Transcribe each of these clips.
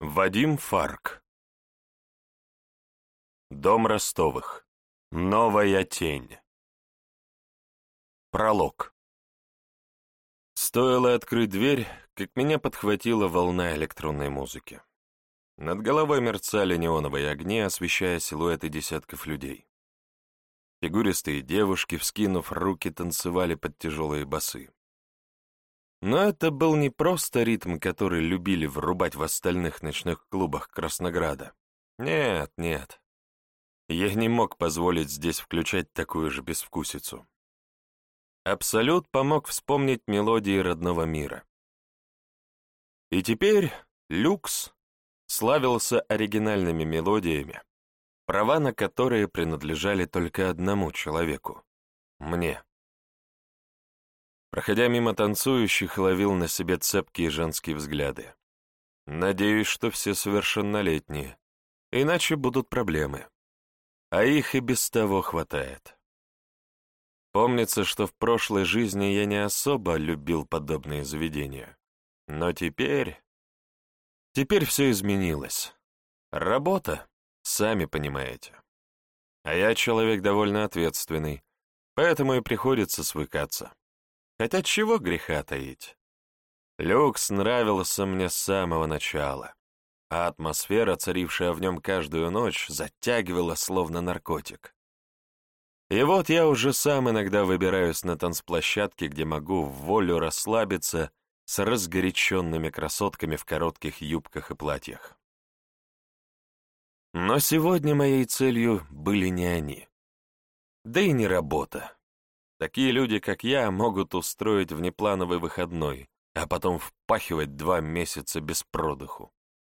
Вадим Фарк. Дом Ростовых. Новая тень. Пролог. Стоило открыть дверь, как меня подхватила волна электронной музыки. Над головой мерцали неоновые огни, освещая силуэты десятков людей. Фигуристые девушки, вскинув руки, танцевали под тяжелые басы. Но это был не просто ритм, который любили врубать в остальных ночных клубах Краснограда. Нет, нет. Я не мог позволить здесь включать такую же безвкусицу. Абсолют помог вспомнить мелодии родного мира. И теперь люкс славился оригинальными мелодиями, права на которые принадлежали только одному человеку — мне. Проходя мимо танцующих, ловил на себе цепкие женские взгляды. Надеюсь, что все совершеннолетние, иначе будут проблемы. А их и без того хватает. Помнится, что в прошлой жизни я не особо любил подобные заведения. Но теперь все изменилось. Работа, сами понимаете. А я человек довольно ответственный, поэтому и приходится свыкаться. Хотя чего греха таить? Люкс нравился мне с самого начала, а атмосфера, царившая в нем каждую ночь, затягивала словно наркотик. И вот я уже сам иногда выбираюсь на танцплощадке, где могу в волю расслабиться с разгоряченными красотками в коротких юбках и платьях. Но сегодня моей целью были не они. Да и не работа. Такие люди, как я, могут устроить внеплановый выходной, а потом впахивать 2 месяца без продыху.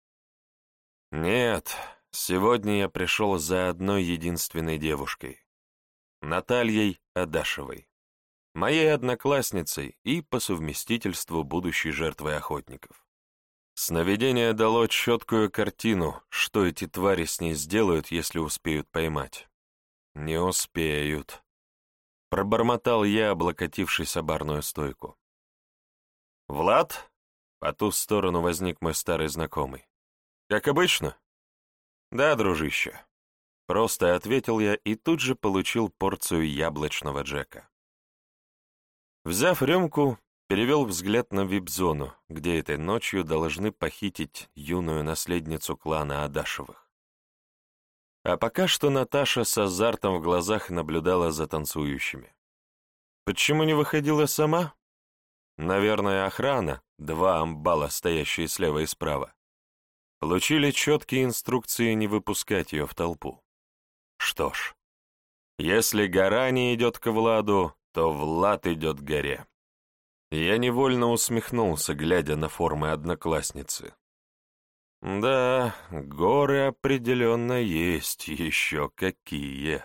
Нет, сегодня я пришел за одной единственной девушкой. Натальей Адашевой, моей одноклассницей и по совместительству будущей жертвой охотников. Сновидение дало четкую картину, что эти твари с ней сделают, если успеют поймать. Не успеют. Пробормотал я, облокотившись о барную стойку. «Влад?» — по ту сторону возник мой старый знакомый. «Как обычно?» «Да, дружище». Просто ответил я и тут же получил порцию яблочного джека. Взяв рюмку, перевел взгляд на вип-зону, где этой ночью должны похитить юную наследницу клана Адашевых. А пока что Наташа с азартом в глазах наблюдала за танцующими. Почему не выходила сама? Наверное, охрана, 2 амбала, стоящие слева и справа, получили четкие инструкции не выпускать ее в толпу. Что ж, если гора не идет к Владу, то Влад идет к горе. Я невольно усмехнулся, глядя на формы одноклассницы. Да, горы определенно есть, еще какие.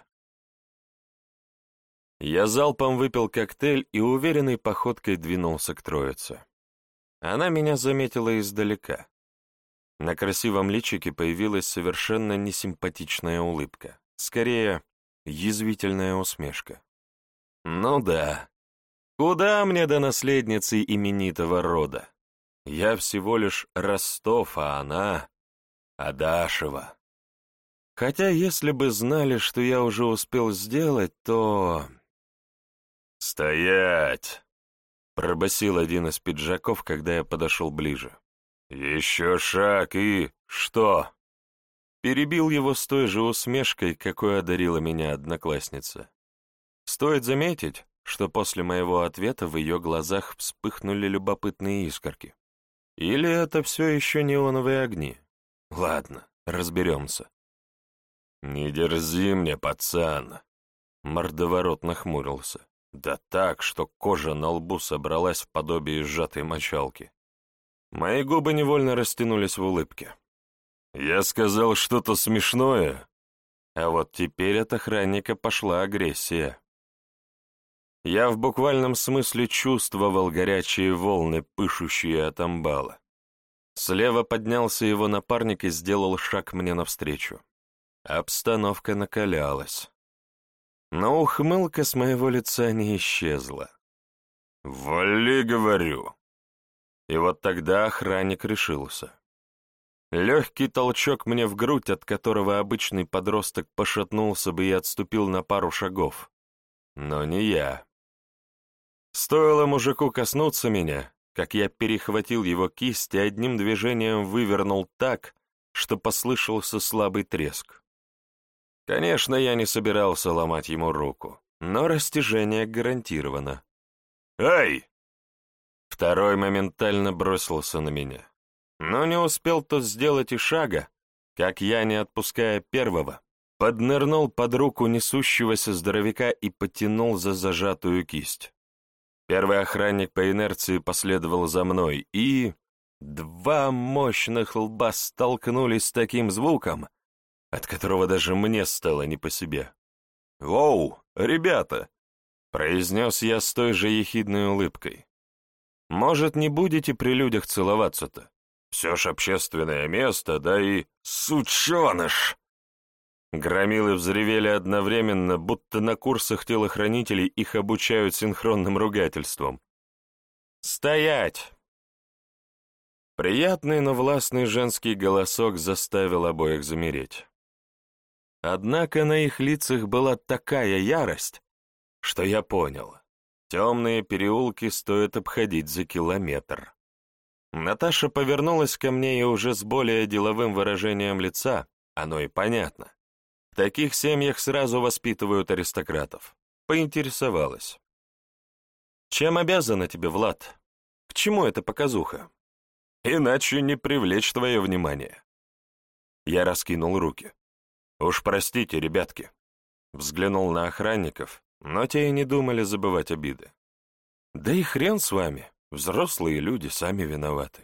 Я залпом выпил коктейль и уверенной походкой двинулся к троице. Она меня заметила издалека. На красивом личике появилась совершенно несимпатичная улыбка, скорее, язвительная усмешка. Ну да, куда мне до наследницы именитого рода? Я всего лишь Ростов, а она — Адашева. Хотя если бы знали, что я уже успел сделать, то... «Стоять!» — пробасил один из пиджаков, когда я подошел ближе. «Еще шаг и... что?» Перебил его с той же усмешкой, какой одарила меня одноклассница. Стоит заметить, что после моего ответа в ее глазах вспыхнули любопытные искорки. Или это все еще неоновые огни? Ладно, разберемся. «Не дерзи мне, пацан!» Мордоворот нахмурился. Да так, что кожа на лбу собралась в подобие сжатой мочалки. Мои губы невольно растянулись в улыбке. «Я сказал что-то смешное?» А вот теперь от охранника пошла агрессия. Я в буквальном смысле чувствовал горячие волны, пышущие от амбала. Слева поднялся его напарник и сделал шаг мне навстречу. Обстановка накалялась. Но ухмылка с моего лица не исчезла. «Вали, говорю!» И вот тогда охранник решился. Легкий толчок мне в грудь, от которого обычный подросток пошатнулся бы и отступил на пару шагов. Но не я. Стоило мужику коснуться меня, как я перехватил его кисть и одним движением вывернул так, что послышался слабый треск. Конечно, я не собирался ломать ему руку, но растяжение гарантировано. «Эй!» Второй моментально бросился на меня. Но не успел тот сделать и шага, как я, не отпуская первого, поднырнул под руку несущегося здоровяка и потянул за зажатую кисть. Первый охранник по инерции последовал за мной, и два мощных лба столкнулись с таким звуком, от которого даже мне стало не по себе. «Воу, ребята!» — произнес я с той же ехидной улыбкой. «Может, не будете при людях целоваться-то? Все ж общественное место, да и сученыш!» Громилы взревели одновременно, будто на курсах телохранителей их обучают синхронным ругательствам. «Стоять!» Приятный, но властный женский голосок заставил обоих замереть. Однако на их лицах была такая ярость, что я понял. Темные переулки стоит обходить за километр. Наташа повернулась ко мне и уже с более деловым выражением лица, оно и понятно. В таких семьях сразу воспитывают аристократов. Поинтересовалась. «Чем обязана тебе, Влад? К чему эта показуха? Иначе не привлечь твое внимание». Я раскинул руки. «Уж простите, ребятки». Взглянул на охранников, но те и не думали забывать обиды. «Да и хрен с вами, взрослые люди сами виноваты».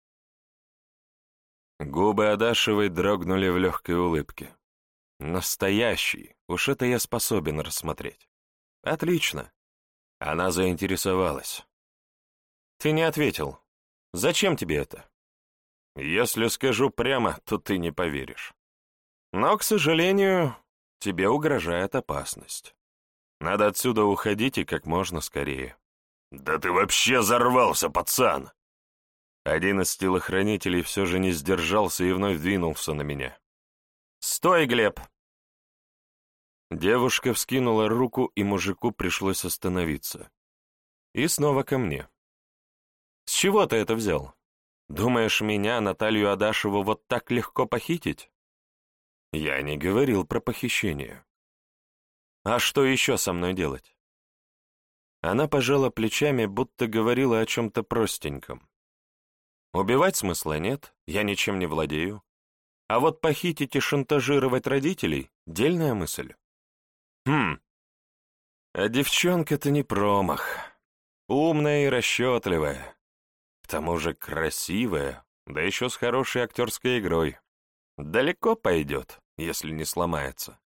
Губы Адашевой дрогнули в легкой улыбке. Настоящий, уж это я способен рассмотреть. Отлично. Она заинтересовалась. Ты не ответил. Зачем тебе это? Если скажу прямо, то ты не поверишь. Но, к сожалению, тебе угрожает опасность. Надо отсюда уходить и как можно скорее. Да ты вообще взорвался, пацан! Один из телохранителей все же не сдержался и вновь двинулся на меня. «Стой, Глеб!» Девушка вскинула руку, и мужику пришлось остановиться. И снова ко мне. «С чего ты это взял? Думаешь, меня, Наталью Адашеву, вот так легко похитить?» Я не говорил про похищение. «А что еще со мной делать?» Она пожала плечами, будто говорила о чем-то простеньком. «Убивать смысла нет, я ничем не владею. А вот похитить и шантажировать родителей — дельная мысль». А девчонка-то не промах. Умная и расчетливая. К тому же красивая, да еще с хорошей актерской игрой. Далеко пойдет, если не сломается.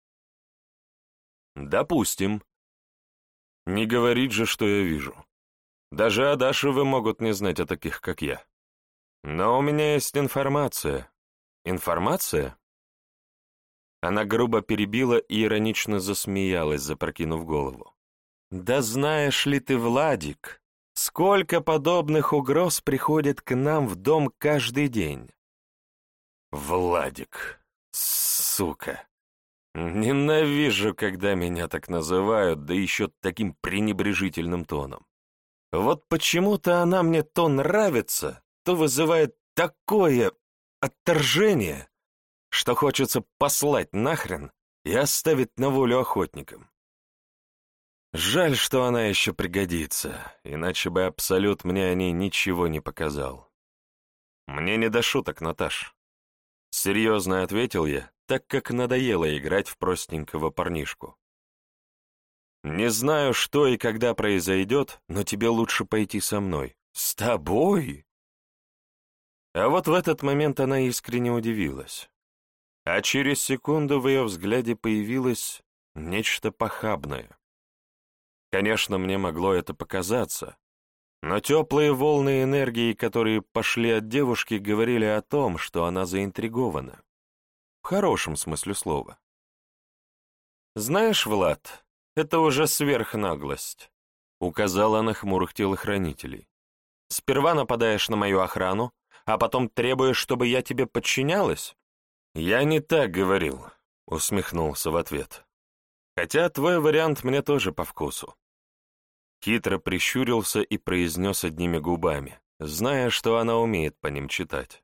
Допустим. Не говорит же, что я вижу. Даже Адашевы могут не знать о таких, как я. Но у меня есть информация. Информация? Она грубо перебила и иронично засмеялась, запрокинув голову. «Да знаешь ли ты, Владик, сколько подобных угроз приходит к нам в дом каждый день?» «Владик, сука! Ненавижу, когда меня так называют, да еще таким пренебрежительным тоном. Вот почему-то она мне то нравится, то вызывает такое отторжение, что хочется послать нахрен и оставить на волю охотникам. Жаль, что она еще пригодится, иначе бы Абсолют мне о ней ничего не показал. Мне не до шуток, Наташ. Серьезно ответил я, так как надоело играть в простенького парнишку. Не знаю, что и когда произойдет, но тебе лучше пойти со мной. С тобой? А вот в этот момент она искренне удивилась. А через секунду в ее взгляде появилось нечто похабное. Конечно, мне могло это показаться, но теплые волны энергии, которые пошли от девушки, говорили о том, что она заинтригована. В хорошем смысле слова. «Знаешь, Влад, это уже сверхнаглость», — указала на хмурых телохранителей. «Сперва нападаешь на мою охрану, а потом требуешь, чтобы я тебе подчинялась?» «Я не так говорил», — усмехнулся в ответ. «Хотя твой вариант мне тоже по вкусу». Хитро прищурился и произнес одними губами, зная, что она умеет по ним читать.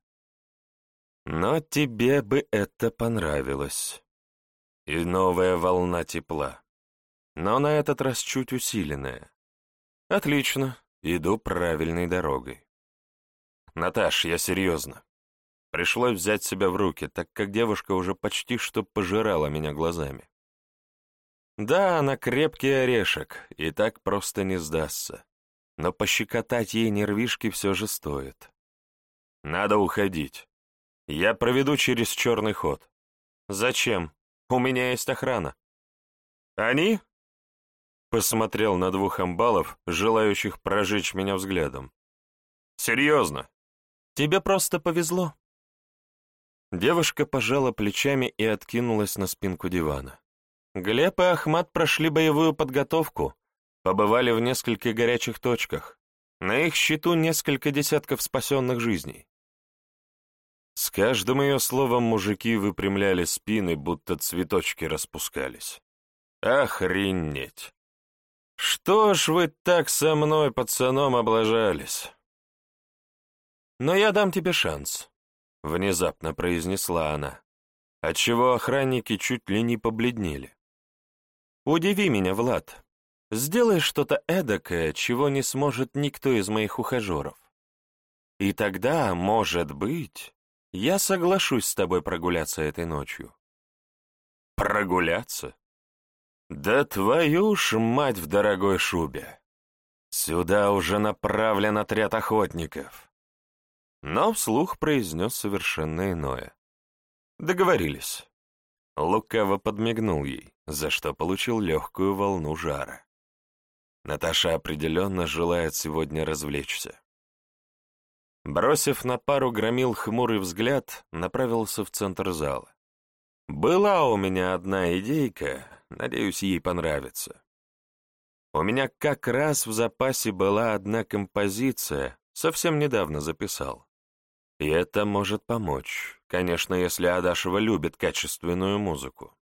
«Но тебе бы это понравилось». И новая волна тепла, но на этот раз чуть усиленная. «Отлично, иду правильной дорогой». «Наташ, я серьезно». Пришлось взять себя в руки, так как девушка уже почти что пожирала меня глазами. Да, она крепкий орешек, и так просто не сдастся. Но пощекотать ей нервишки все же стоит. Надо уходить. Я проведу через черный ход. Зачем? У меня есть охрана. Они? Посмотрел на двух амбалов, желающих прожечь меня взглядом. Серьезно? Тебе просто повезло. Девушка пожала плечами и откинулась на спинку дивана. Глеб и Ахмат прошли боевую подготовку, побывали в нескольких горячих точках. На их счету несколько десятков спасенных жизней. С каждым ее словом мужики выпрямляли спины, будто цветочки распускались. Охренеть! Что ж вы так со мной, пацаном, облажались? Но я дам тебе шанс. Внезапно произнесла она, отчего охранники чуть ли не побледнели. «Удиви меня, Влад. Сделай что-то эдакое, чего не сможет никто из моих ухажеров. И тогда, может быть, я соглашусь с тобой прогуляться этой ночью». «Прогуляться? Да твою ж мать в дорогой шубе! Сюда уже направлен отряд охотников». Но вслух произнес совершенно иное. Договорились. Лукаво подмигнул ей, за что получил легкую волну жара. Наташа определенно желает сегодня развлечься. Бросив на пару громил хмурый взгляд, направился в центр зала. Была у меня одна идейка, надеюсь, ей понравится. У меня как раз в запасе была одна композиция, совсем недавно записал. И это может помочь, конечно, если Адашева любит качественную музыку.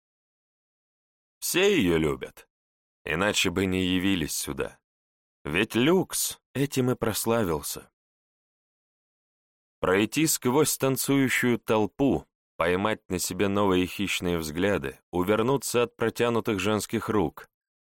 Все ее любят, иначе бы не явились сюда. Ведь Люкс этим и прославился. Пройти сквозь танцующую толпу, поймать на себе новые хищные взгляды, увернуться от протянутых женских рук.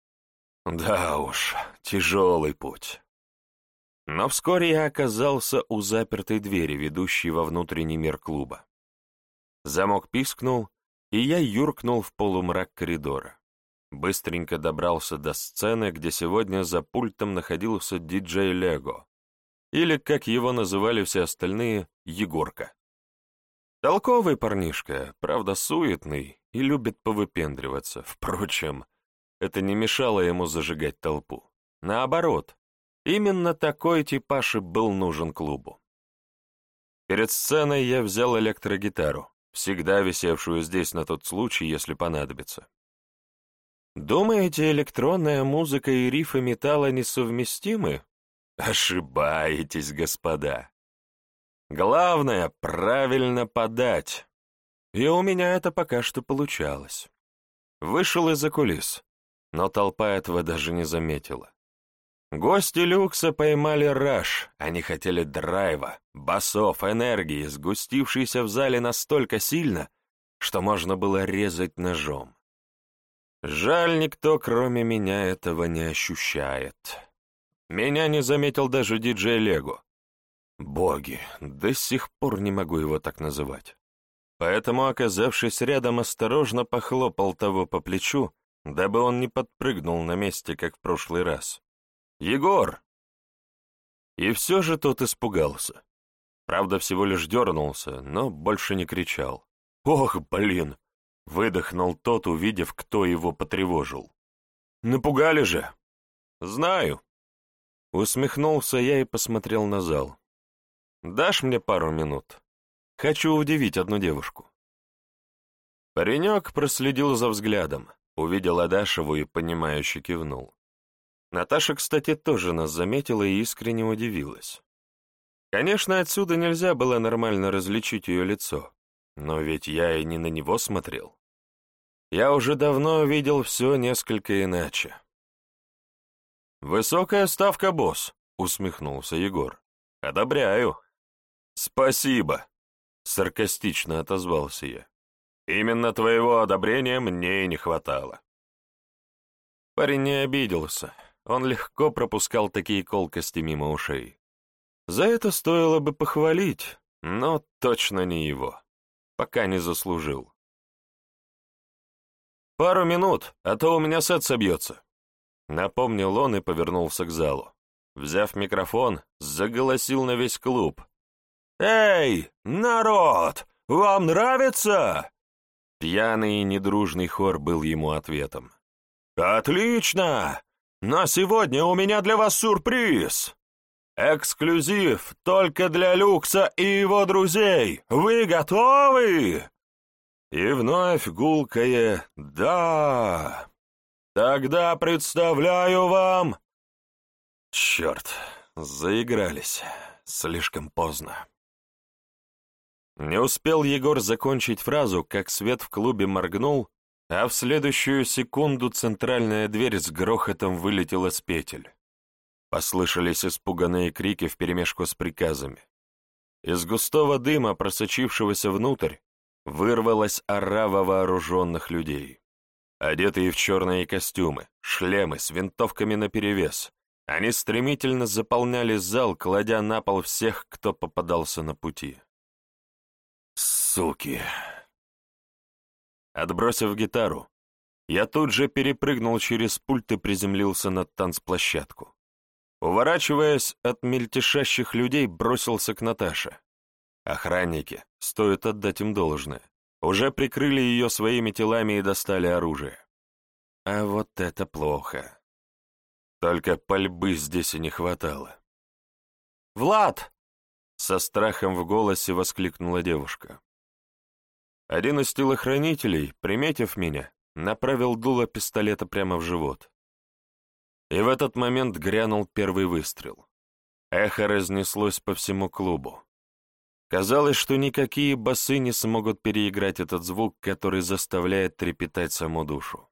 Да уж, тяжелый путь. Но вскоре я оказался у запертой двери, ведущей во внутренний мир клуба. Замок пискнул, и я юркнул в полумрак коридора. Быстренько добрался до сцены, где сегодня за пультом находился диджей Лего, или, как его называли все остальные, Егорка. Толковый парнишка, правда суетный и любит повыпендриваться. Впрочем, это не мешало ему зажигать толпу. Наоборот, именно такой типаж и был нужен клубу. Перед сценой я взял электрогитару, всегда висевшую здесь на тот случай, если понадобится. Думаете, электронная музыка и рифы металла несовместимы? Ошибаетесь, господа. Главное — правильно подать. И у меня это пока что получалось. Вышел из-за кулис, но толпа этого даже не заметила. Гости люкса поймали раж, они хотели драйва, басов, энергии, сгустившейся в зале настолько сильно, что можно было резать ножом. Жаль, никто, кроме меня, этого не ощущает. Меня не заметил даже диджей Лего. Боги, до сих пор не могу его так называть. Поэтому, оказавшись рядом, осторожно похлопал того по плечу, дабы он не подпрыгнул на месте, как в прошлый раз. «Егор!» И все же тот испугался. Правда, всего лишь дернулся, но больше не кричал. «Ох, блин!» — выдохнул тот, увидев, кто его потревожил. «Напугали же!» «Знаю!» Усмехнулся я и посмотрел на зал. «Дашь мне пару минут? Хочу удивить одну девушку». Паренек проследил за взглядом, увидел Адашеву и, понимающе кивнул. Наташа, кстати, тоже нас заметила и искренне удивилась. Конечно, отсюда нельзя было нормально различить ее лицо, но ведь я и не на него смотрел. Я уже давно видел все несколько иначе. «Высокая ставка, босс», — усмехнулся Егор. «Одобряю». «Спасибо», — саркастично отозвался я. «Именно твоего одобрения мне и не хватало». Парень не обиделся, он легко пропускал такие колкости мимо ушей. За это стоило бы похвалить, но точно не его, пока не заслужил. «Пару минут, а то у меня сет собьется», — напомнил он и повернулся к залу. Взяв микрофон, заголосил на весь клуб. «Эй, народ, вам нравится?» Пьяный и недружный хор был ему ответом. «Отлично! Но сегодня у меня для вас сюрприз! Эксклюзив только для Люкса и его друзей! Вы готовы?» И вновь гулкое «Да!» «Тогда представляю вам...» Черт, заигрались. Слишком поздно. Не успел Егор закончить фразу, как свет в клубе моргнул, а в следующую секунду центральная дверь с грохотом вылетела с петель. Послышались испуганные крики вперемешку с приказами. Из густого дыма, просочившегося внутрь, вырвалась орава вооруженных людей. Одетые в черные костюмы, шлемы с винтовками наперевес, они стремительно заполняли зал, кладя на пол всех, кто попадался на пути. «Суки!» Отбросив гитару, я тут же перепрыгнул через пульт и приземлился на танцплощадку. Уворачиваясь от мельтешащих людей, бросился к Наташе. Охранники, стоит отдать им должное, уже прикрыли ее своими телами и достали оружие. А вот это плохо. Только пальбы здесь и не хватало. «Влад!» — со страхом в голосе воскликнула девушка. Один из телохранителей, приметив меня, направил дуло пистолета прямо в живот. И в этот момент грянул первый выстрел. Эхо разнеслось по всему клубу. Казалось, что никакие басы не смогут переиграть этот звук, который заставляет трепетать саму душу.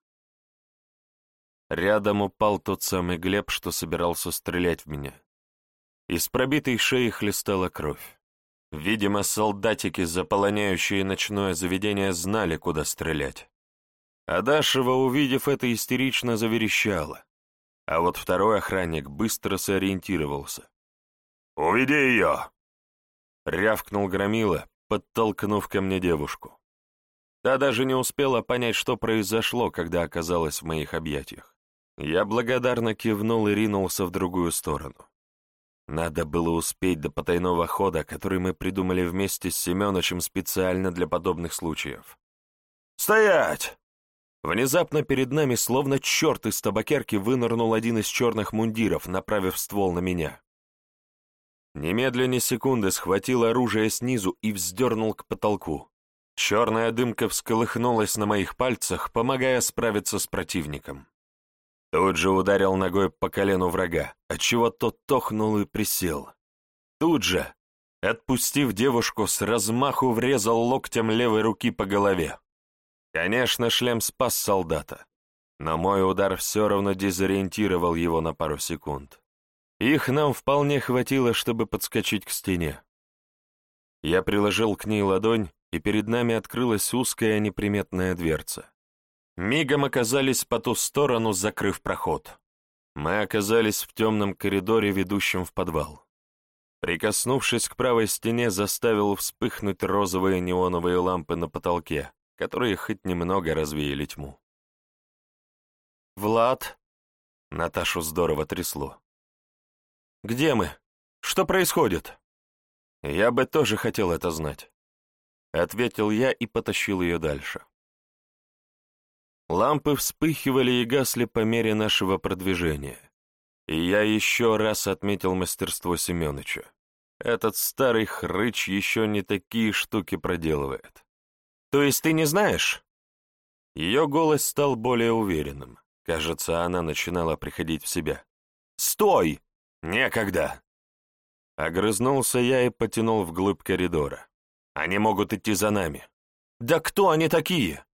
Рядом упал тот самый Глеб, что собирался стрелять в меня. Из пробитой шеи хлестала кровь. Видимо, солдатики, заполоняющие ночное заведение, знали, куда стрелять. Адашева, увидев это, истерично заверещала. А вот второй охранник быстро сориентировался. «Уведи ее!» — рявкнул Громила, подтолкнув ко мне девушку. Та даже не успела понять, что произошло, когда оказалась в моих объятиях. Я благодарно кивнул и ринулся в другую сторону. Надо было успеть до потайного хода, который мы придумали вместе с Семеновичем специально для подобных случаев. «Стоять!» Внезапно перед нами, словно черт из табакерки, вынырнул один из черных мундиров, направив ствол на меня. Немедленно секунды схватил оружие снизу и вздернул к потолку. Черная дымка всколыхнулась на моих пальцах, помогая справиться с противником. Тут же ударил ногой по колену врага, отчего тот тохнул и присел. Тут же, отпустив девушку, с размаху врезал локтем левой руки по голове. Конечно, шлем спас солдата, но мой удар все равно дезориентировал его на пару секунд. Их нам вполне хватило, чтобы подскочить к стене. Я приложил к ней ладонь, и перед нами открылась узкая неприметная дверца. Мигом оказались по ту сторону, закрыв проход. Мы оказались в темном коридоре, ведущем в подвал. Прикоснувшись к правой стене, заставил вспыхнуть розовые неоновые лампы на потолке, которые хоть немного развеяли тьму. «Влад!» — Наташу здорово трясло. «Где мы? Что происходит?» «Я бы тоже хотел это знать», — ответил я и потащил ее дальше. Лампы вспыхивали и гасли по мере нашего продвижения, и я еще раз отметил мастерство Семёныча. Этот старый хрыч еще не такие штуки проделывает. «То есть ты не знаешь?» Ее голос стал более уверенным. Кажется, она начинала приходить в себя. «Стой! Некогда!» Огрызнулся я и потянул вглубь коридора. Они могут идти за нами. Да кто они такие?